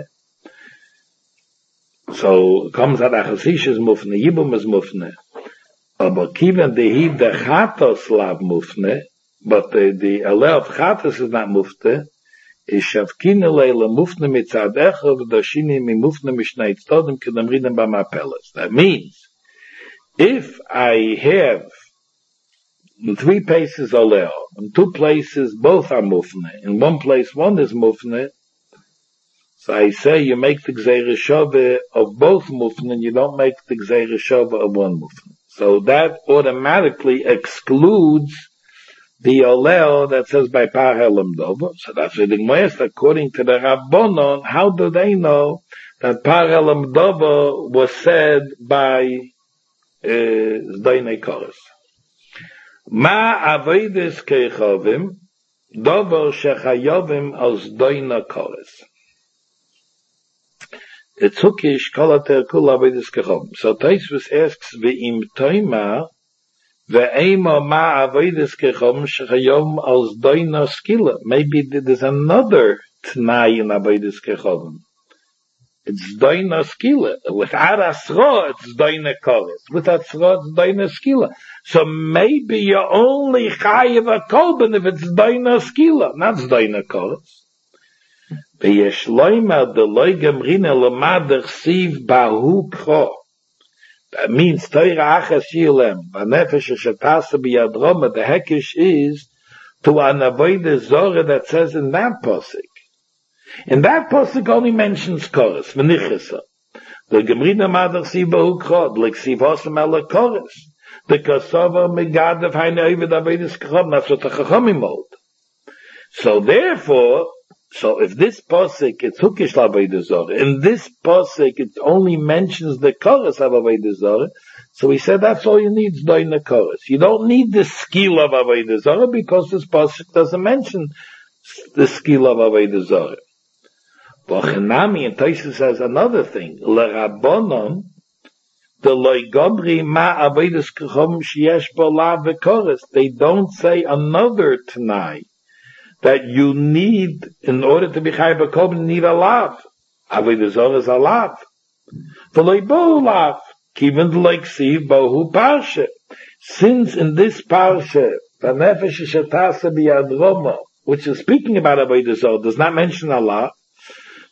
So it comes out Achesisha is Mufne, Yibum is Mufne. Aber kiven de hi da Chatos lav Mufne, but the, the Aleh of Chatos is not Mufne. Is shavkine leila mufne mitzadecha v'dashini mi mufne mishnei tzodim kedamridim b'mapelas. That means, if I have in three places oleo, in two places both are mufne, in one place one is mufne, so I say you make the Gzeira Shova of both mufne and you don't make the Gzeira Shova of one mufne. So that automatically excludes the Oleo that says by Parhelem Dovo. So that's the Gemara. According to the Rabbonon, how do they know that Parhelem Dovo was said by Zdainei Koros? Ma Avodas Keichovim Dovo Shechayovim al Zdainei Koros. The Tzukish Kolater Kul Avodas Keichovim. So Taisvus asks Ve'im Toima Maybe there's another Tnai in Avodas Kechovim. It's Doina Skila. Without Asra, it's Doina Koris. With Asra, it's Doina Skila. So maybe you're only Chayiv a Kolben if it's Doina Skila, not Doina Koris. V'yesh loyma de loy gemrina l'madach siv bahu kro. That means Torah achas yilem, v'nefesh shetasa b'yadroma, the hekish is to an avodah zorah that says in that posik. In that posik only mentions chorus, v'nichasa. The gemrina madach siv bahu kro, like siv hosam ala chorus. The kasova megadav haine ovid avodah kro, that's what the chachamim hold. So therefore, so if this posik, it's hukish l'avodah zorah, in this posik, it only mentions the chorus of avodah zorah, so we said that's all you need is doina chorus. You don't need the skill of avodah zorah because this posik doesn't mention the skill of avodah zorah. V'chenami, and Tosfos says another thing, l'rabbonon, the loy gomri ma avodas kechom sheyesh bo lav v'chorus. They don't say another t'nai that you need, in order to be chayav b'korban, you need a lav. Avodah zorah is a lav. V'loy bo lav, kiven like siv bohu parsha. Since in this parsha, v'nefesh shetasa b'yadroma, which is speaking about avodah zorah, does not mention a lav,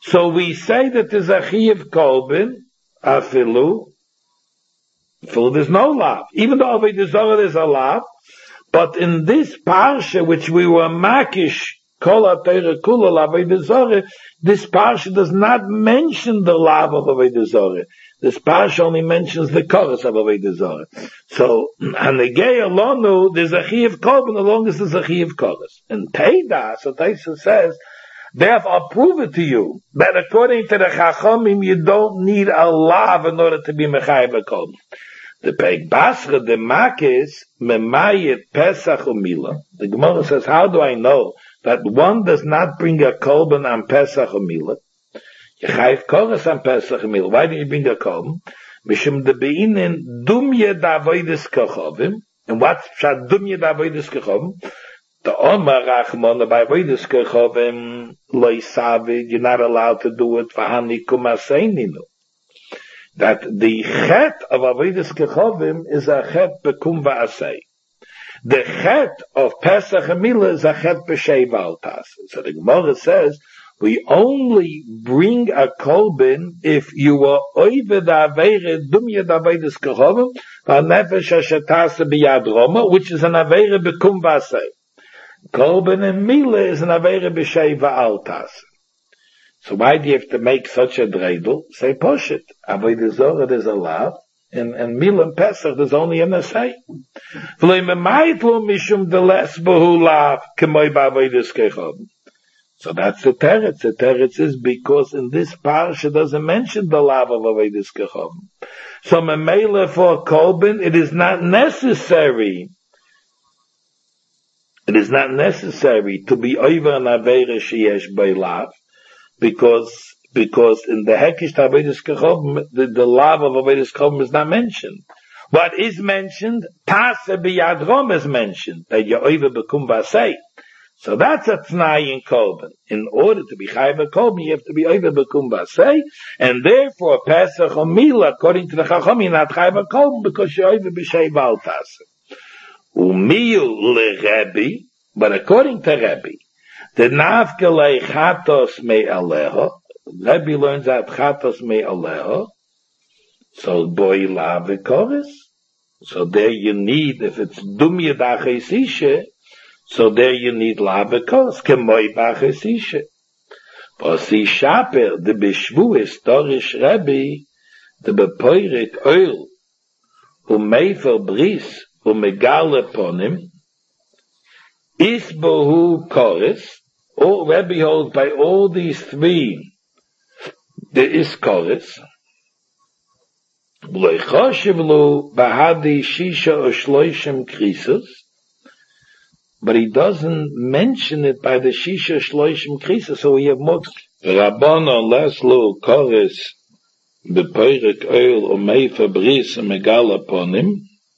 So we say that there's a Chiyuv Kolbin, Afilu, Afilu there's no lav. Even though Avodah Zarah there's a lav, but in this Parsha, which we were Makish, Kol HaTorah Kula Avodah Zarah, this Parsha does not mention the lav of Avodah Zarah. This Parsha only mentions the chorus of Avodah Zarah. So, Hanegei Alonu, there's a Chiyuv Kolbin, as long as there's a Chiyuv chorus. And Peida, so Taisa says, therefore, I'll prove it to you that according to the Chachamim, you don't need a lav in order to be Mechai B'Kolbin. The Peik Basra, the Makis, Memayit Pesach Umila. The Gemara says, how do I know that one does not bring a Kolbin on Pesach Umila? Yechayv Koras on Pesach Umila. Why do you bring a Kolbin? Mishum de Beinin Dumye Davoidis Kachovim. And what's Pshat Dumye Davoidis Kachovim? The Omar Rachmana by Avoidis Kachovim Loi Savid, you're not allowed to do it Vahani Kumaseininu. That the chet of Avodas Kechovim is a chet bekum va'asei. The chet of Pesach Hamila is a chet b'shei v'altas. So the Gemara says, we only bring a kolbin if you are oived avere dumyed Avodas Kechovim v'nefesh hashetase b'yad Roma, which is an avere bekum va'asei. Kolbin and Mila is an avere b'shei v'altas. So why do you have to make such a dreidel? Say Poshet. Avodah Zarah there's a lav, and, and Mil and Pesach there's only an asay. So that's the teretz. The teretz is because in this parsha doesn't mention the lav of Avodah Kechovim. So memela for Kolbin, it is not necessary. It is not necessary to be over an avera sheyesh by lav. Because, because in the Hekish Avodas Kechovim, the, the lav of Avodas Kechovim is not mentioned. What is mentioned, Tase b'yad Rom is mentioned, that you're over bekum v'asei. So that's a t'nai in Kolbin. In order to be chai b'kolbin, you have to be over bekum v'asei, and therefore, Pesach or Mila, according to the Chacham, you're not chai b'kolbin, because you're over b'shei v'altase. Umil le-Rebbe, but according to Rebbe, the nafkelei chatos me aleho. Rebbe learns out chatos me aleho. So boy la v'koris. So there you need, if it's dumya dachesishe, so there you need la v'koris. Kemoi bachesishe. Posi shaper, the bishvu historisch Rebbe, the bepoirik oil, who mefer bris, who megale ponim, is bohu koris. All Rebbe holds by all these three, there is chorus. But he doesn't mention it by the shisha shloishim krisos, so we have more. Rabbanon laslo chorus, the peirik oil or meifa bris and megal upon him.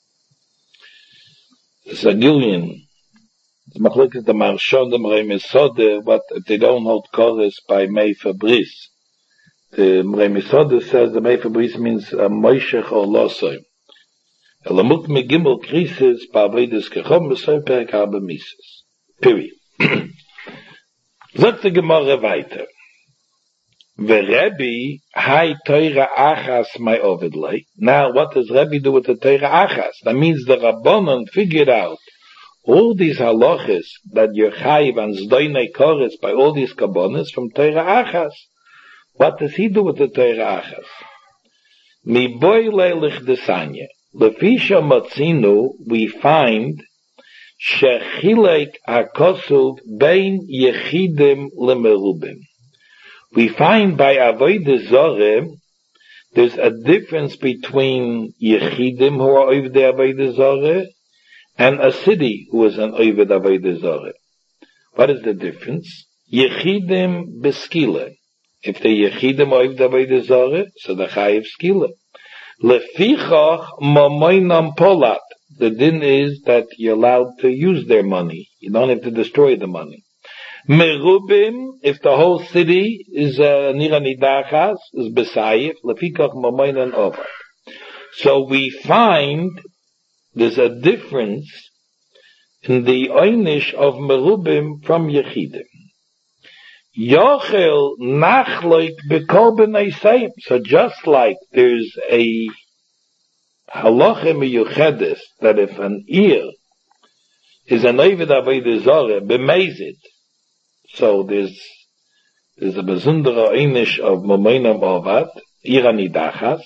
Zagillion. The Machlokes the Marshon, the Mreimesode, what they don't hold chorus by Meifa Bris. The Mreimesode says the Meifa Bris means a Moishech or Losoi. Elamut Megimel Krisis, Pa'avodas Kechovim, B'soi Perek Arba Mises. Period. Sagt the Gemara weiter. Ve'Rebbe, hai Teira Achas my Ovidlei. Now, what does Rebbe do with the Teira Achas? That means the Rabbanon figured out all these halachas that you're chayiv and zdoinei koretz by all these kabbonis from Teira Achas. What does he do with the Teira Achas? Mi boy leilich desanya. Lefisha matzinu, we find shechilek hakosuv bein yechidim lemerubim. We find by avodah zareh there's a difference between yechidim who are over the avodah zareh and a city who is an Oived Avodah Zareh. What is the difference? Yechidim beskile. If the Yechidim Oived Avodah Zareh, so the Chayiv skile. Lefichach mamoinam polat. The din is that you're allowed to use their money. You don't have to destroy the money. Merubim, if the whole city is nira nidachas, is besayif. Lefichach mamoinan ovat. So we find there's a difference in the einish of merubim from yechidim. Yochel nachlik bekolben eisayim. So just like there's a halacha miyuchedes that if an ear is an oived avodah zarah b'mezid, so there's there's a besondere einish of momenam avad irani dachas.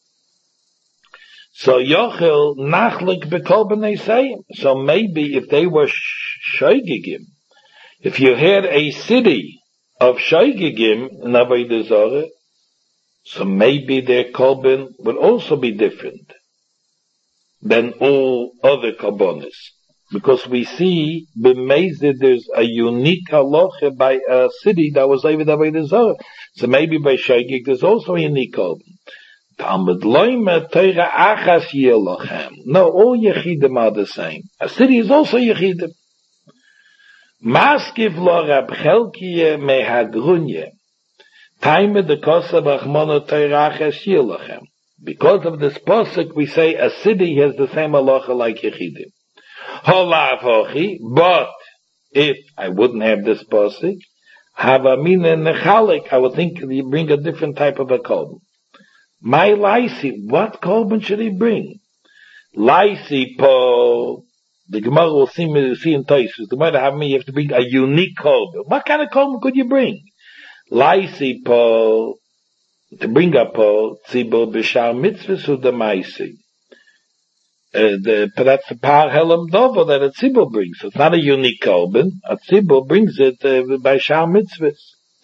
So yochel nachlik bekolben eisayim. So maybe if they were shoygigim, if you had a city of shoygigim in avodah zarah, so maybe their kolben would also be different than all other korbanos. Because we see, b'mezid, there's a unique halacha by a city that was over avodah zarah. So maybe by shoygig there's also a unique kolben. Talmud loyme teira achas yelochem. No, all yechidim are the same. A city is also yechidim. Maskiv lo Rab Chelkiye mehagrunye. Taime de kosa b'achmono teira achas yelochem. Because of this posuk, we say a city has the same halacha like yechidim. Holav hochi, but if I wouldn't have this posuk, havamina nechalik, I would think you bring a different type of a kolben. My laisi, what kolben should he bring? Laisi po, the Gemara will see me see in Tosfos. The Gemara have me, you have to bring a unique kolben. What kind of kolben could you bring? Laisi po, to bring up po, tzibur b'shar mitzvahs u demaisi. Uh, the, that's the par helam dover that a tzibur brings. So it's not a unique kolben. A tzibur brings it uh, by shar mitzvahs.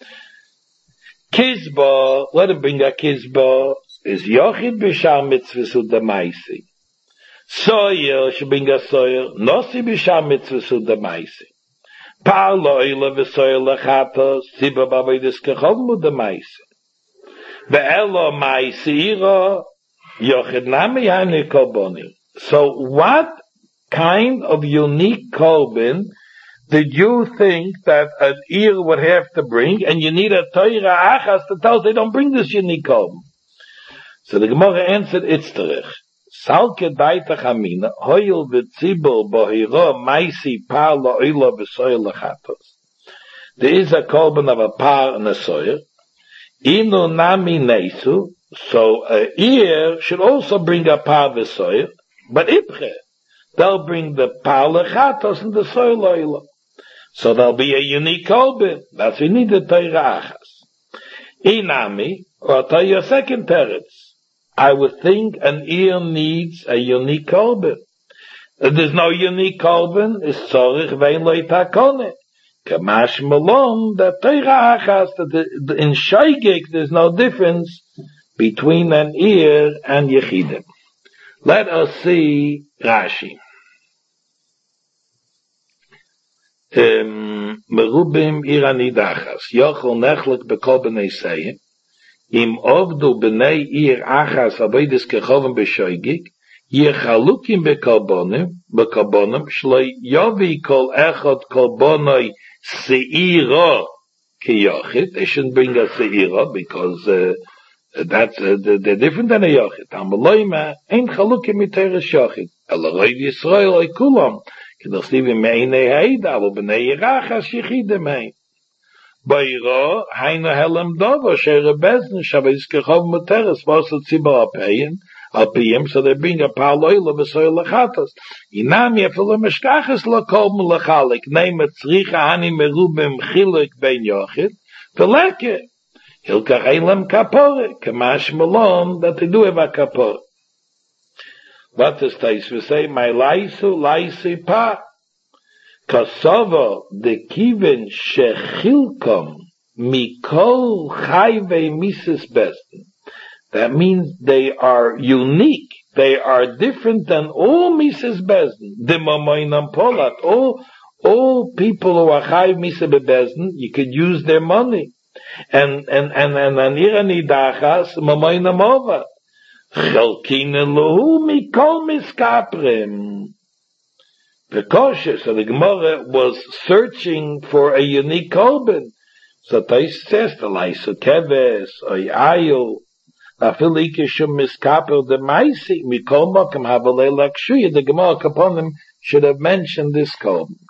Kizba, let him bring a kizba, is yochid b'shar mitzvahs u demaisi. Soyer should bring a soyer, nosi b'shar mitzvahs u demaisi. Par lo'ila v'soyer lechatos, tzibur b'avodas kecholm u demaisi. Ve'elo ma'isira, yochid nami hani kolboni. So what kind of unique kolben did you think that an ear would have to bring, and you need a Torah achas to tell us they don't bring this unique kolben? So the Gemara answered, it's terech. Salke daita chamina, hoyel v'tzibur bohiro maisi par lo'ila v'soyer lechatos. There is a kolben of a par and a soyer. Inu nami nesu, so a ear should also bring a par v'soyer, but ipche, they'll bring the par lechatos and the soyer lo'ila. So there'll be a unique kolben. That's we need the Torah achas. Inami, or I'll tell you a second teretz. I would think an ear needs a unique kolben. If there's no unique kolben, it's tzorich vein lo itakone. Kamash malon, the Torah achas, that in shoygig there's no difference between an ear and yechidim. Let us see Rashi. Merubim irani dachas, yochel nechlik bekolben eisayim, im ovdu b'nei ir achas avodas kechovim b'shoygig, yechalukim bekolbonim, bekolbonim, shloi yovi kol echot kolbonoi seira kiyochit. They shouldn't bring a seira because uh, that's uh, they're different than a yochit. Amaloyma ein chalukim miteres yochit. Elaroi Yisrael oikulam. K'dach stivim me'inei ha'ida, alo b'nei yirachas yichidem hein. Ba'iro, hainu helem dovo, she'ere bezn, shabbos kechov muteres, v'osu tzibor apeyim, alpiyim, so they bring a par lo'ila v'soyer lechatos. Inam yefelo meshkachas lo kolben lechalik, neima tzricha hani merubim chilek ben yochid, v'leke, hilkach eilem kapore, kamash malon, that they do have a kapore. What does Tosfos say? My laisu, laisi pa. Kosovo, the kiven shechilkom, mikol chayve mises besten. That means they are unique. They are different than all mises besten. The mamoinam polat. All, all people who are chayv mises besten, you could use their money. And, and, and, and, and irani dachas, mamoinam ova. Chelkine lohu mikol miskaprim. The cautious, so the Gemara was searching for a unique kolben. So Tais says, the Laisu Keves, Oy Ayu, Afilike Shum Miskaper, the Maisi, Mikol Mokem Havalei Lakshuya, the Gemara upon them should have mentioned this kolben.